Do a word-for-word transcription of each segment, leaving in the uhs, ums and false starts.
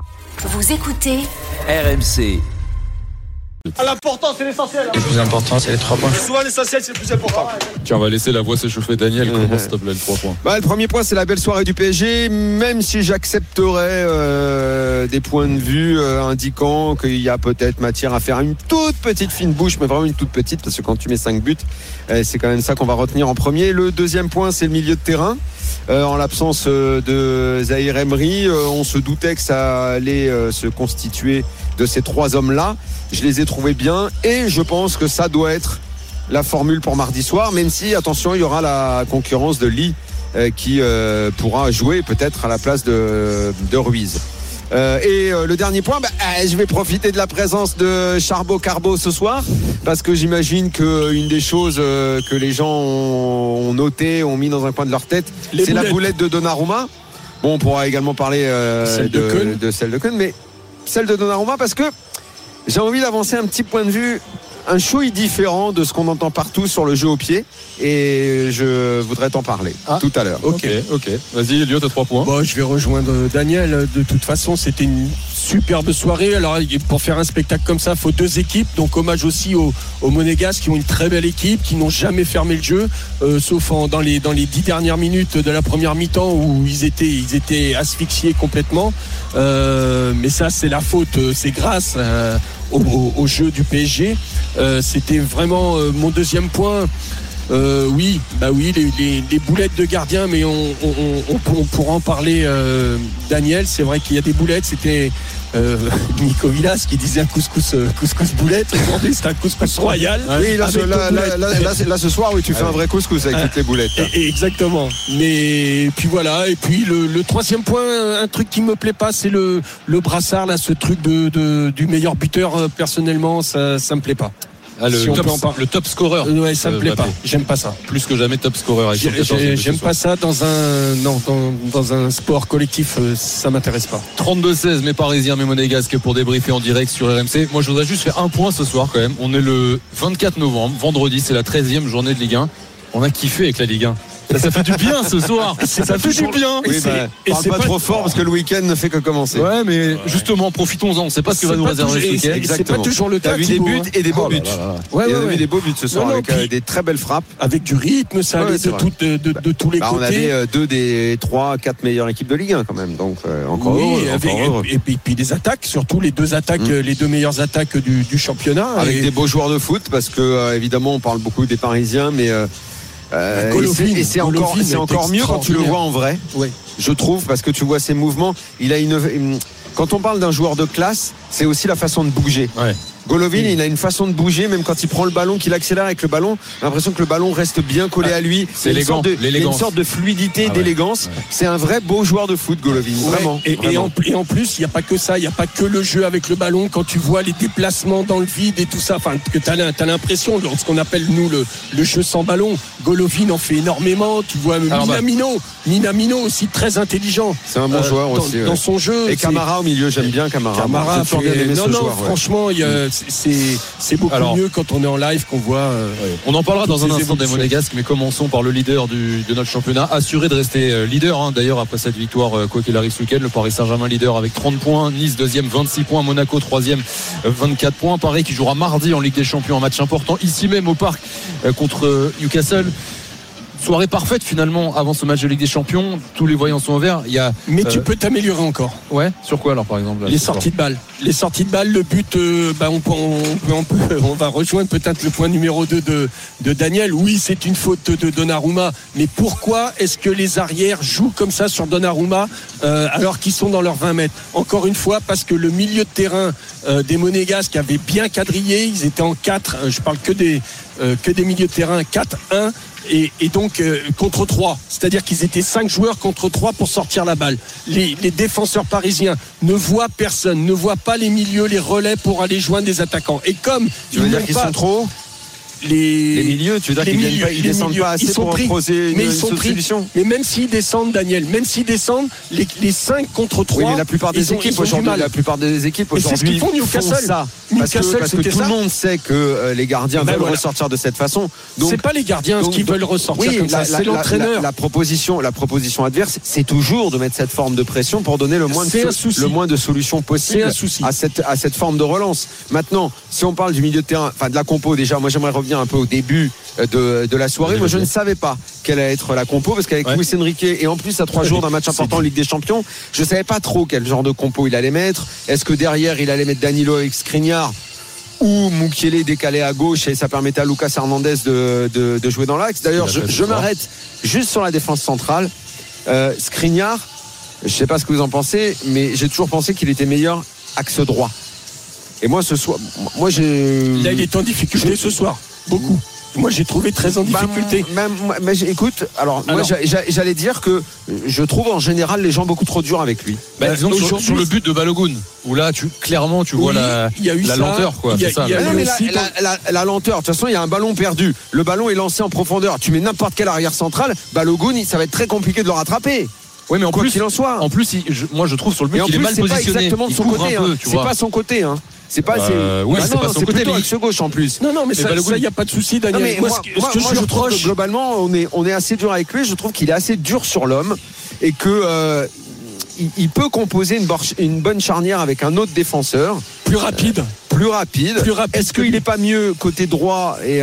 Vous écoutez R M C. L'important, c'est l'essentiel. Le plus important, c'est les trois points. Souvent, l'essentiel, c'est le plus important. Tiens, on va laisser la voix s'échauffer. Daniel, mmh. comment s'il te plaît, le trois points? Bah, le premier point, c'est la belle soirée du P S G, même si j'accepterais euh, des points de vue euh, indiquant qu'il y a peut-être matière à faire une toute petite fine bouche, mais vraiment une toute petite, parce que quand tu mets cinq buts, euh, c'est quand même ça qu'on va retenir en premier. Le deuxième point, c'est le milieu de terrain. Euh, en l'absence euh, de Zahir Emery, euh, on se doutait que ça allait euh, se constituer de ces trois hommes-là. Je les ai trouvés bien et je pense que ça doit être la formule pour mardi soir, même si, attention, il y aura la concurrence de Lee euh, qui euh, pourra jouer peut-être à la place de, de Ruiz. Euh, et euh, le dernier point, bah, euh, je vais profiter de la présence de Charbot Carbo ce soir, parce que j'imagine qu'une des choses euh, que les gens ont, ont noté, ont mis dans un coin de leur tête, les c'est boulettes. La boulette de Donnarumma. Bon, on pourra également parler euh, celle de, de, de celle de Keun, mais celle de Donnarumma, parce que j'ai envie d'avancer un petit point de vue, un chouï différent de ce qu'on entend partout sur le jeu au pied, et je voudrais t'en parler ah. tout à l'heure. Ok, ok. Vas-y, Elliot, t'as trois points. Bon, je vais rejoindre Daniel. De toute façon, c'était une superbe soirée. Alors, pour faire un spectacle comme ça, il faut deux équipes. Donc, hommage aussi aux, aux Monégasques qui ont une très belle équipe, qui n'ont jamais fermé le jeu, euh, sauf en, dans les dans les dix dernières minutes de la première mi-temps où ils étaient ils étaient asphyxiés complètement. Euh, mais ça, c'est la faute, c'est grâce euh, au, au, au jeu du P S G. Euh, c'était vraiment euh, mon deuxième point. Euh, oui, bah oui, les, les, les boulettes de gardien, mais on, on, on, on pourra en parler. Euh, Daniel, c'est vrai qu'il y a des boulettes. C'était euh, Nico Villas qui disait un couscous, euh, couscous boulette. Aujourd'hui, c'est un couscous royal. Oui, là, ce, là, là, là, là, là, ce soir, oui, tu fais ah, un vrai couscous avec ah, toutes les boulettes. Et, exactement. Mais puis voilà. Et puis le, le troisième point, un truc qui me plaît pas, c'est le, le brassard là, ce truc de, de du meilleur buteur. Personnellement, ça, ça me plaît pas. Ah, le, si top, le top scoreur. Ouais, ça me plaît euh, pas. J'aime pas ça. Plus que jamais top scoreur. J'ai, j'ai, j'aime pas ça dans un non dans, dans un sport collectif. Euh, ça m'intéresse pas. trente-deux seize, mes Parisiens, mes Monégasques pour débriefer en direct sur R M C. Moi, je voudrais juste faire un point ce soir quand même. On est le vingt-quatre novembre, vendredi, c'est la treizième journée de Ligue un. On a kiffé avec la Ligue un. Ça, ça fait du bien ce soir. Ça, ça fait du bien. Oui, bah, et parle c'est pas, pas trop fort parce que le week-end ne fait que commencer. Ouais, mais ouais. justement, profitons-en. On ne sait pas ce que va nous réserver ce week-end. Exactement. C'est pas toujours le cas. T'as vu des buts et des beaux buts. Ouais, Il y a ouais, eu des beaux buts ce soir, non, non, avec puis, des très belles frappes, avec du rythme. Ça allait de, tout, de, de, de tous les bah, côtés. On avait deux des trois, quatre meilleures équipes de Ligue un quand même. Donc euh, encore. Oui, heureux, avec, encore heureux. Et, puis, et puis des attaques, surtout les deux attaques, mmh. les deux meilleures attaques du, du championnat. Avec et... des beaux joueurs de foot, parce que euh, évidemment on parle beaucoup des Parisiens, mais euh, Euh, Golovin, et c'est, et c'est encore, c'est encore mieux quand tu le vois en vrai, oui. je trouve, parce que tu vois ses mouvements. Il a une, une, quand on parle d'un joueur de classe, c'est aussi la façon de bouger. Ouais. Golovin, il a une façon de bouger, même quand il prend le ballon, qu'il accélère avec le ballon, j'ai l'impression que le ballon reste bien collé à lui. C'est élégant, de, il y a une sorte de fluidité, ah ouais. d'élégance. Ouais. C'est un vrai beau joueur de foot, Golovin, ouais. vraiment. Et, vraiment. Et, en, et en plus, il n'y a pas que ça, il n'y a pas que le jeu avec le ballon. Quand tu vois les déplacements dans le vide et tout ça, enfin, que tu as l'impression, dans ce qu'on appelle nous le, le jeu sans ballon, Golovin en fait énormément. Tu vois Alors Minamino, bah. Minamino aussi très intelligent. C'est un bon euh, joueur dans, aussi. Ouais. Dans son jeu. Et Camara au milieu, j'aime bien Camara. Camara, Moi, fait... non, non, joueur, franchement, ouais. y a, c'est, c'est beaucoup Alors, mieux quand on est en live qu'on voit. Euh, ouais. On en parlera dans un instant des Monégasques, mais commençons par le leader du, de notre championnat, assuré de rester leader. Hein, d'ailleurs, après cette victoire, quoi qu'il arrive ce week-end, le Paris Saint-Germain leader avec trente points, Nice deuxième, vingt-six points, Monaco troisième, vingt-quatre points. Paris qui jouera mardi en Ligue des Champions, un match important ici même au Parc contre Newcastle. Soirée parfaite finalement avant ce match de Ligue des Champions. Tous les voyants sont au vert. Il y a, Mais euh... tu peux t'améliorer encore. Ouais. Sur quoi alors par exemple là, Les sorties de balles. Les sorties de balles, le but, euh, bah, on, on, on, peut, on va rejoindre peut-être le point numéro deux de, de Daniel. Oui, c'est une faute de Donnarumma. Mais pourquoi est-ce que les arrières jouent comme ça sur Donnarumma euh, alors qu'ils sont dans leurs vingt mètres? Encore une fois, parce que le milieu de terrain euh, des Monégasques avait bien quadrillé. Ils étaient en quatre. Euh, je parle que des, euh, que des milieux de terrain quatre un. Et, et donc euh, contre trois, c'est-à-dire qu'ils étaient cinq joueurs contre trois pour sortir la balle. Les, les défenseurs parisiens ne voient personne, ne voient pas les milieux, les relais pour aller joindre des attaquants. Et comme tu veux dire qu'ils pas... sont trop les, les milieux, tu veux dire les qu'ils milieux, viennent pas, ils les descendent milieux, pas assez ils sont pour pris, proposer une, mais ils une sont pris. solution. Mais même s'ils descendent, Daniel, même s'ils descendent, les, les cinq contre trois. Oui, mais la plupart des ils ont- équipes ils ont du aujourd'hui, mal. la plupart des équipes Mais c'est ce qu'ils aujourd'hui font font Newcastle. ça. Parce que, Newcastle, parce que c'était tout ça. le monde sait que euh, les gardiens Ben veulent voilà. ressortir de cette façon. Donc, C'est pas les gardiens donc- qui donc- veulent ressortir oui, comme la, ça, la- c'est la- l'entraîneur. La, la proposition, la proposition adverse, c'est toujours de mettre cette forme de pression pour donner le moins de, C'est so- un souci. le moins de solutions C'est possibles un souci. à cette, à cette forme de relance. Maintenant, si on parle du milieu de terrain, enfin de la compo, déjà, moi j'aimerais revenir un peu au début de, de la soirée. Allez, Moi, je vas-y. ne savais pas quelle allait être la compo parce qu'avec Ouais. Luis Enrique et en plus à trois jours d'un match important en Ligue des Champions, je savais pas trop quel genre de compo il allait mettre. Est-ce que derrière il allait mettre Danilo avec Skriniar ou Mukiele décalé à gauche et ça permettait à Lucas Hernandez de, de, de jouer dans l'axe. D'ailleurs, Il a je, fait je ce soir. m'arrête juste sur la défense centrale. Euh, Skriniar, je sais pas ce que vous en pensez, mais j'ai toujours pensé qu'il était meilleur axe droit. Et moi, ce soir, moi j'ai. Là, il est en difficulté ce soir. Beaucoup. Moi, j'ai trouvé très en difficulté. Bah, même- moi- mais j'ai- écoute, alors, moi Alors. j'a- j'a- j'allais dire que je trouve en général les gens beaucoup trop durs avec lui. Bah, disons que sur, aujourd'hui- sur le but de Balogun, où là, tu, clairement, tu vois Oui, la, il y a eu la ça. lenteur, quoi. Il y a- c'est ça. il y a Mais là. non, eu mais la, aussi la- la- la lenteur, de toute façon, il y a un ballon perdu. Le ballon est lancé en profondeur. Tu mets n'importe quel arrière central, Balogun, il- ça va être très compliqué de le rattraper. Oui, mais en Quoi plus, qu'il en soit. en plus, il- je- moi, je trouve sur le but Et en qu'il est plus, mal c'est pas positionné. exactement de Il son couvre côté. un peu, hein. tu C'est vois. pas son côté. Hein. C'est pas. Euh, c'est- oui, Bah c'est non, pas son c'est côté, plutôt mais- axe gauche en plus. Non, non, mais, ça, Balogun- il n'y a pas de souci, Daniel. Non, mais moi, moi, ce que- moi- ce que moi, je je lui trouve que reproche, globalement, on est, on est assez dur avec lui. Je trouve qu'il est assez dur sur l'homme et que euh, il, il peut composer une, borch- une bonne charnière avec un autre défenseur plus rapide. plus rapide. Plus rapide Est-ce que qu'il lui. n'est pas mieux côté droit et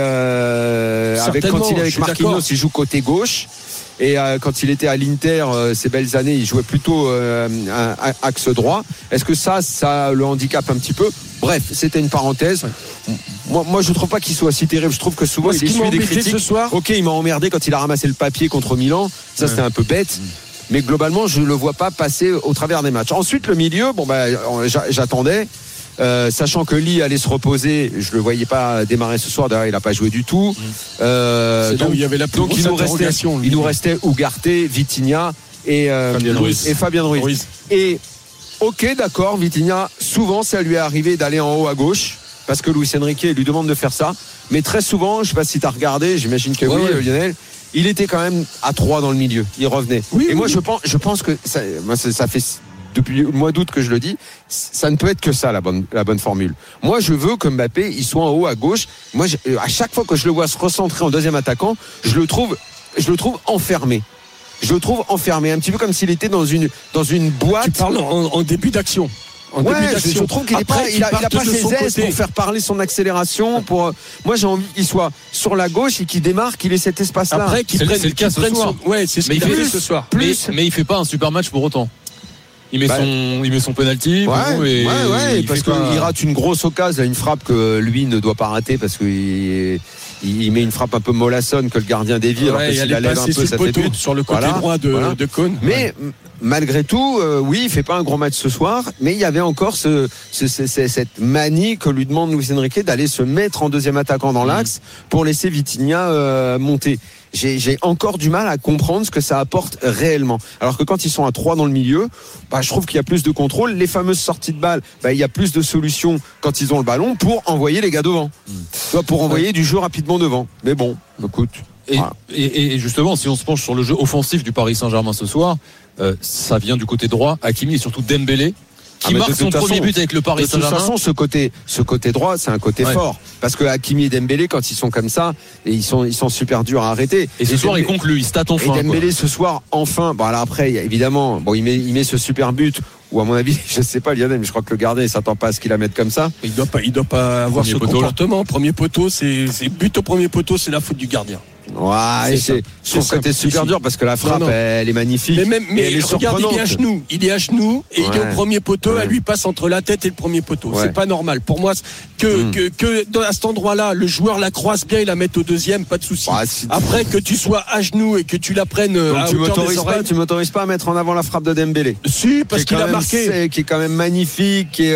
euh, avec Certainement, quand il est je avec suis Marquinhos, d'accord. il joue côté gauche. Et euh, quand il était à l'Inter, euh, ces belles années, il jouait plutôt euh, un, un axe droit. Est-ce que ça, ça le handicape un petit peu? Bref, c'était une parenthèse. Moi, moi, je trouve pas qu'il soit si terrible. Je trouve que souvent, Moi, ce il qui m'a essuie des embêté critiques. ce soir, Ok, il m'a emmerdé quand il a ramassé le papier contre Milan. Ça, Ouais. c'était un peu bête. Mais globalement, je le vois pas passer au travers des matchs. Ensuite, le milieu, bon, bah, j'a- j'attendais. Euh, sachant que Lee allait se reposer, je le voyais pas démarrer ce soir. D'ailleurs, il a pas joué du tout. Euh, c'est là où il y avait la plus donc grosse il nous restait, interrogation. il nous restait Ugarte, Vitinha et, euh, Fabien Ruiz. et Fabien Ruiz. Ruiz. Et ok, d'accord, Vitinha, souvent ça lui est arrivé d'aller en haut à gauche parce que Luis Enrique lui demande de faire ça. Mais très souvent, je sais pas si tu as regardé, j'imagine que Ouais, oui, ouais. euh, Lionel. Il était quand même à trois dans le milieu. Il revenait. Oui, et oui, moi, oui. je pense, je pense que ça, moi, ça, ça fait depuis le mois d'août que je le dis. Ça ne peut être que ça la bonne, la bonne formule. Moi, je veux que Mbappé, il soit en haut à gauche. Moi, je- à chaque fois que je le vois se recentrer en deuxième attaquant, je le trouve, je le trouve enfermé. Je le trouve enfermé, un petit peu comme s'il était dans une dans une boîte. Tu parles en, en début d'action. En Ouais, début je, d'action. je trouve qu'il est Après, pas, qu'il il a, il a parte pas de ses son aises côté. pour faire parler son accélération. Pour, euh, moi, j'ai envie qu'il soit sur la gauche et qu'il démarre, qu'il ait cet espace-là. Après, qu'il C'est le- prenne, c'est le cas qu'il ce prenne soir. son- Ouais, c'est ce Mais qu'il il a fait- fait ce soir. Mais, plus. mais il fait pas un super match pour autant. Il met Bah, son, il met son penalty. Ouais, bon, et ouais, ouais, il parce fait pas- qu'il rate une grosse occasion, une frappe que lui ne doit pas rater parce qu'il il, il met une frappe un peu mollassonne que le gardien dévie. alors Ouais, que il s'il allait la lève un passer peu, sur ça le fait poteau, but. sur le côté Voilà, droit de, voilà. de Cône. Mais m- malgré tout, euh, oui, il fait pas un gros match ce soir, mais il y avait encore ce, ce- ce- ce- cette manie que lui demande Luis Enrique d'aller se mettre en deuxième attaquant dans l'axe pour laisser Vitinha euh, monter. J'ai, j'ai encore du mal à comprendre ce que ça apporte réellement. Alors que quand ils sont à trois dans le milieu, bah, je trouve qu'il y a plus de contrôle. Les fameuses sorties de balle, bah, il y a plus de solutions quand ils ont le ballon pour envoyer les gars devant. Tu vois, pour envoyer du jeu rapidement devant. Mais bon, écoute. Et, Voilà. et- et justement, si on se penche sur le jeu offensif du Paris Saint-Germain ce soir, euh, ça vient du côté droit. Hakimi et surtout Dembélé, qui Ah, mais de marque toute son façon- premier but avec le Paris De toute Saint-Germain. façon, ce côté, ce côté droit, c'est un côté Ouais. fort. Parce que Hakimi et Dembélé, quand ils sont comme ça, et ils sont, ils sont super durs à arrêter. Et ce soir, il Dembélé- conclut, il state Et enfin. quoi. Dembélé ce soir, enfin. Bon, alors après, il y a évidemment, bon, il met, il met ce super but. Ou à mon avis, je sais pas, Lionel, mais je crois que le gardien, il s'attend pas à ce qu'il la mette comme ça. Il doit pas, il doit pas avoir Premier ce poteau, là. comportement. Premier poteau, c'est, c'est but au premier poteau, c'est la faute du gardien. Ouais, C'est et ça. c'est, je trouve C'est que c'était ça. super Si, si. dur parce que la frappe, Non, non. elle est magnifique. Mais même, et mais elle est regarde, il est à surprenante. genoux. Il est à genoux et il est Ouais. au premier poteau. Ouais. Elle lui passe entre la tête et le premier poteau. Ouais. C'est pas normal. Pour moi, que, Mm. que, que dans- à cet endroit-là, le joueur la croise bien, il la mette au deuxième, pas de souci. Ouais, si- Après, que tu sois à genoux et que tu la prennes euh, Donc, à tu hauteur des m'autorises pas, oreilles. tu m'autorises pas à mettre en avant la frappe de Dembélé. Si, parce Qui est qu'il quand a même marqué. sec, qui est quand même magnifique, qui est, euh,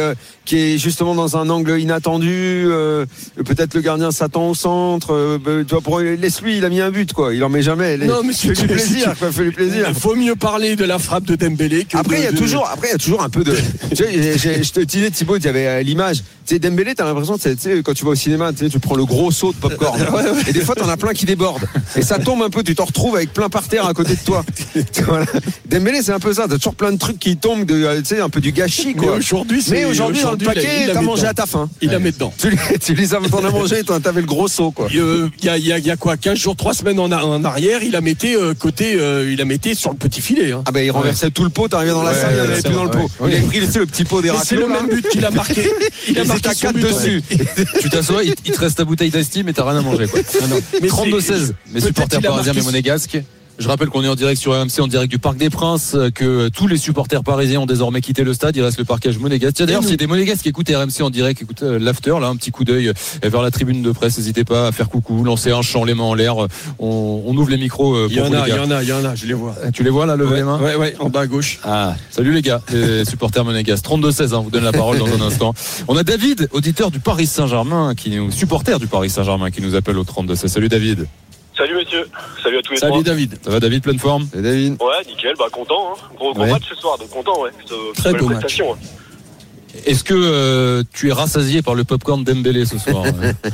qui est justement dans un angle inattendu. Euh, peut-être le gardien s'attend au centre. Euh, tu vois, pour, laisse-lui, il a mis un but, quoi. Il en met jamais. Non, mais c'est fais-lui plaisir, quoi. Fais-lui plaisir. Il faut mieux parler de la frappe de Dembélé que après, de, il y a de... toujours, après, il y a toujours un peu de. Tu sais, j'ai, je te disais, Thibaut, il y avait l'image. Tu sais, Dembélé, t'as l'impression, tu sais, quand tu vas au cinéma, tu sais, tu prends le gros seau de popcorn. Ouais, ouais. Et des fois, t'en as plein qui débordent. Et ça tombe un peu, tu t'en retrouves avec plein par terre à côté de toi. Voilà. Dembélé, c'est un peu ça. T'as toujours plein de trucs qui tombent, de, tu sais, un peu du gâchis, quoi. Mais aujourd'hui, c'est, Mais aujourd'hui, dans le paquet, t'as mangé à ta faim. Il la met dedans. Tu, tu les as, t'en as mangé, t'avais le gros seau, quoi. Il euh, y, a, y, a, y a quoi, quinze jours, trois semaines en, a, en arrière, il a metté euh, côté, euh, il a metté sur le petit filet. Hein. Ah ben, il renversait ouais. tout le pot, t'arrivais dans la ouais, salle, il n'y en avait plus dans le pot. Ouais. Il a pris, tu sais, le petit pot des raclés. C'est le même but qu'il a marqué. Il a marqué quatre dessus. Tu t'assois, il, il te reste ta bouteille d'Asti, mais t'as rien à manger, quoi. Ah non. Mais trente-deux seize, mes supporters parisiens, mes monégasques. Je rappelle qu'on est en direct sur R M C, en direct du Parc des Princes, que tous les supporters parisiens ont désormais quitté le stade. Il reste le parquage monégasque. Tiens, d'ailleurs, s'il y a des monégasques qui écoutent R M C en direct, écoute l'after, là, un petit coup d'œil vers la tribune de presse. N'hésitez pas à faire coucou, lancer un chant, les mains en l'air. On, on ouvre les micros. Pour il y en a, il y en a, il y en a, je les vois. Tu les vois là, lever ouais, les mains? Ouais, ouais, en bas à gauche. Ah, salut les gars, les supporters monégasques. trente-deux seize, hein, on vous donne la parole dans un instant. On a David, auditeur du Paris Saint-Germain, qui nous, supporter du Paris Saint-Germain, qui nous appelle au trente-deux seize. Salut David. Salut messieurs, salut à tous les Salut trois. David. Ça va David, pleine forme? Salut David. Ouais, nickel, bah content, hein. Gros, gros ouais. match ce soir, donc content, ouais. Plutôt, très beau match. Hein. Est-ce que euh, tu es rassasié par le popcorn Dembélé ce soir?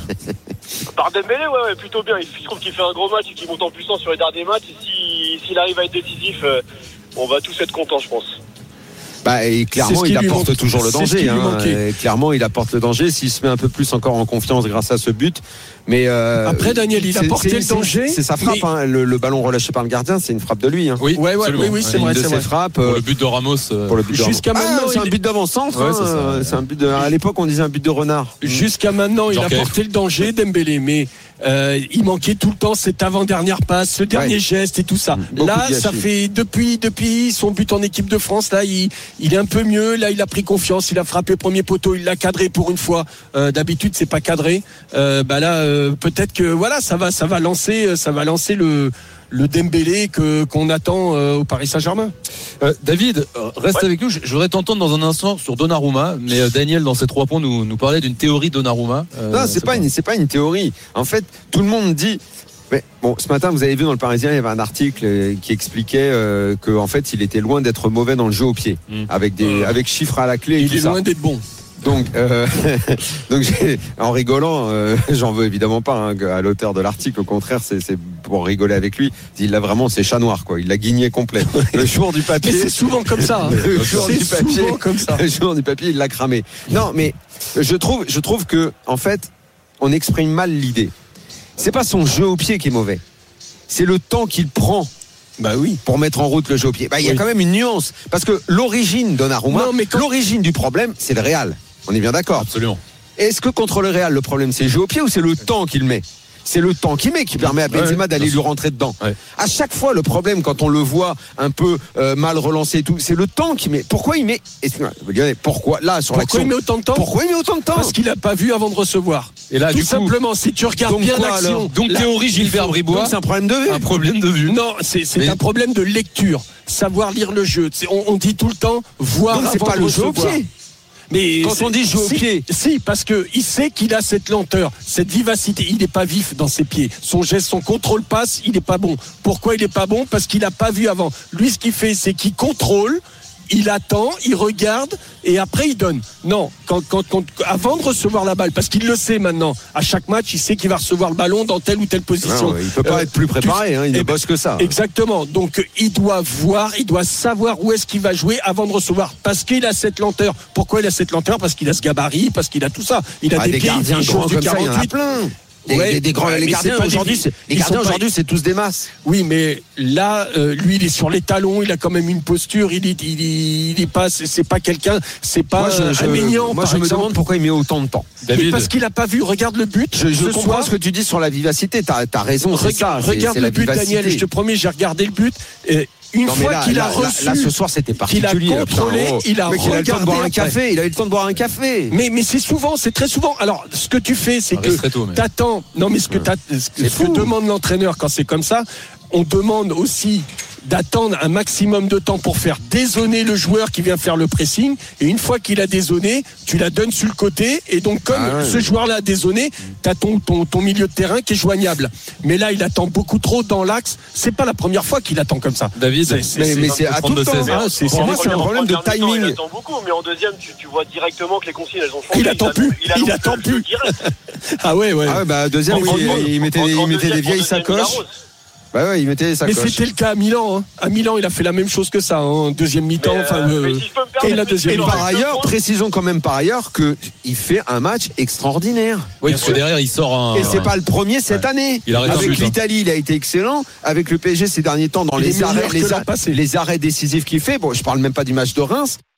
Par Dembélé, ouais, ouais, plutôt bien. Je trouve qu'il fait un gros match et qu'il monte en puissance sur les derniers matchs. Et si, s'il arrive à être décisif, euh, on va tous être contents, je pense. Bah, et clairement, il apporte manque. toujours le danger. Hein. Clairement, il apporte le danger s'il se met un peu plus encore en confiance grâce à ce but. Mais euh, après, Daniel, il a porté le danger. C'est, c'est sa frappe. Mais... Hein. Le, le ballon relâché par le gardien, c'est une frappe de lui. Hein. Oui, ouais, ouais, oui, oui, c'est vrai. C'est vrai. Frappes, pour le but de Ramos. Euh... Pour le but Jusqu'à de... maintenant, ah, c'est il... un but d'avant-centre. Ouais, hein. c'est ça. C'est un but de... À l'époque, on disait un but de renard. Jusqu'à maintenant, il a porté le danger, Dembélé, mais euh, il manquait tout le temps cette avant-dernière passe, ce dernier ouais. geste et tout ça. Beaucoup là, ça fait depuis depuis son but en équipe de France, là, il, il est un peu mieux. Là, il a pris confiance, il a frappé le premier poteau, il l'a cadré pour une fois. Euh, d'habitude, c'est pas cadré. Euh, bah là, euh, peut-être que voilà, ça va, ça va lancer, ça va lancer le. le Dembélé que, qu'on attend euh, au Paris Saint-Germain. Euh, David, reste ouais. avec nous. Je, je voudrais t'entendre dans un instant sur Donnarumma, mais euh, Daniel, dans ses trois points, nous, nous parlait d'une théorie Donnarumma. Euh, non, c'est, c'est, pas une, c'est pas une théorie. En fait, tout le monde dit... Mais bon, ce matin, vous avez vu dans le Parisien, il y avait un article qui expliquait euh, qu'en fait, il était loin d'être mauvais dans le jeu au pied, mmh. avec, des, mmh. avec chiffres à la clé. Et il tout est ça. loin d'être bon. Donc, euh, donc j'ai, en rigolant, euh, j'en veux évidemment pas hein, à l'auteur de l'article. Au contraire, c'est, c'est pour rigoler avec lui. Il l'a vraiment, c'est chat noir, quoi. Il l'a guigné complet. Le jour du papier. Mais c'est souvent comme ça. Hein. Le jour c'est du papier. Souvent comme ça. Le jour du papier, il l'a cramé. Non, mais je trouve, je trouve que, en fait, on exprime mal l'idée. C'est pas son jeu au pied qui est mauvais. C'est le temps qu'il prend. Bah oui. Pour mettre en route le jeu au pied. Bah, il y a oui. quand même une nuance. Parce que l'origine Donnarumma, non, mais quand... l'origine du problème, c'est le Real. On est bien d'accord. Absolument. Est-ce que contre le Real, le problème, c'est le jeu au pied ou c'est le temps qu'il met? C'est le temps qu'il met qui permet à Benzema ouais, d'aller lui rentrer dedans. Ouais. À chaque fois, le problème, quand on le voit un peu euh, mal relancé et tout, c'est le temps qu'il met. Pourquoi il met Pourquoi là sur Pourquoi l'action il met autant de temps Pourquoi il met autant de temps Parce qu'il n'a pas vu avant de recevoir. Et là, tout du simplement, coup, si tu regardes bien quoi, l'action. alors donc, théorie Gilbert Bribois. C'est un problème de vue. Un problème de vue. Non, c'est, c'est Mais... un problème de lecture. Savoir lire le jeu. On, on dit tout le temps voir donc, avant c'est pas de le recevoir. jeu au pied. Mais quand on dit jouer au si, pied, si, parce que il sait qu'il a cette lenteur, cette vivacité. Il n'est pas vif dans ses pieds. Son geste, son contrôle passe, il n'est pas bon. Pourquoi il n'est pas bon? Parce qu'il n'a pas vu avant. Lui, ce qu'il fait, c'est qu'il contrôle. Il attend, il regarde et après il donne. Non, quand, quand, quand, avant de recevoir la balle, parce qu'il le sait maintenant. À chaque match, il sait qu'il va recevoir le ballon dans telle ou telle position. Non, il peut pas euh, être plus préparé, tu, hein, il ne bosse que ça. Exactement. Donc il doit voir, il doit savoir où est-ce qu'il va jouer avant de recevoir. Parce qu'il a cette lenteur. Pourquoi il a cette lenteur? Parce qu'il a ce gabarit, parce qu'il a tout ça. Il a ah, des, des pieds, gardiens grands comme ça, il y en a plein. Des, ouais, des, des grands, ouais, les gardiens aujourd'hui, des, c'est, les gardiens aujourd'hui, pas... c'est tous des masses. Oui, mais là, euh, lui, il est sur les talons, il a quand même une posture, il est, il est, il est pas, c'est, c'est pas quelqu'un, c'est pas moi, je, je, un Maignan. Moi, je me demande pourquoi il met autant de temps. David. Parce qu'il a pas vu. Regarde le but. Je, je comprends soir. Ce que tu dis sur la vivacité. T'as, t'as raison. C'est ça. Regarde c'est, le c'est but, Daniel. Et je te promets, j'ai regardé le but. Et une non, fois là, qu'il là, a reçu, là, là, ce soir c'était particulier. Il a contrôlé, là, il a mec, regardé. Il a eu le temps de boire un café. Il a eu le temps de boire un café. Mais mais c'est souvent, c'est très souvent. Alors ce que tu fais, c'est que tôt, mais... t'attends. Non mais ce que, ce que demande l'entraîneur quand c'est comme ça, on demande aussi d'attendre un maximum de temps pour faire dézonner le joueur qui vient faire le pressing. Et une fois qu'il a dézonné, tu la donnes sur le côté. Et donc, comme ah ouais. ce joueur-là a dézonné, tu as ton, ton, ton milieu de terrain qui est joignable. Mais là, il attend beaucoup trop dans l'axe. C'est pas la première fois qu'il attend comme ça. David, c'est, c'est, mais, c'est, mais c'est à tout le temps. Ah, c'est, Pour c'est, moi, c'est un problème de timing. Il attend beaucoup, mais en deuxième, tu, tu vois directement que les consignes, elles ont changé. Il attend plus. Il, il attend plus. Ah ouais, ouais. Ah ouais, bah, deuxième, en, il, en, il, il mettait, en, il en mettait deuxième, des vieilles deuxième, sacoches. Bah ouais, il mettait des sacoches. Mais c'était le cas à Milan. Hein. À Milan, il a fait la même chose que ça, en hein. deuxième mi-temps. Mais, enfin, euh, euh, si et la deuxième. Et par ailleurs, précisons quand même par ailleurs qu'il fait un match extraordinaire. oui, parce que derrière, il sort un. Et c'est pas le premier cette ouais. année. Il arrête un Avec but, l'Italie, il a été excellent. Avec le P S G ces derniers temps, dans il les arrêts, les, arrêts, les arrêts décisifs qu'il fait. Bon, je parle même pas du match de Reims.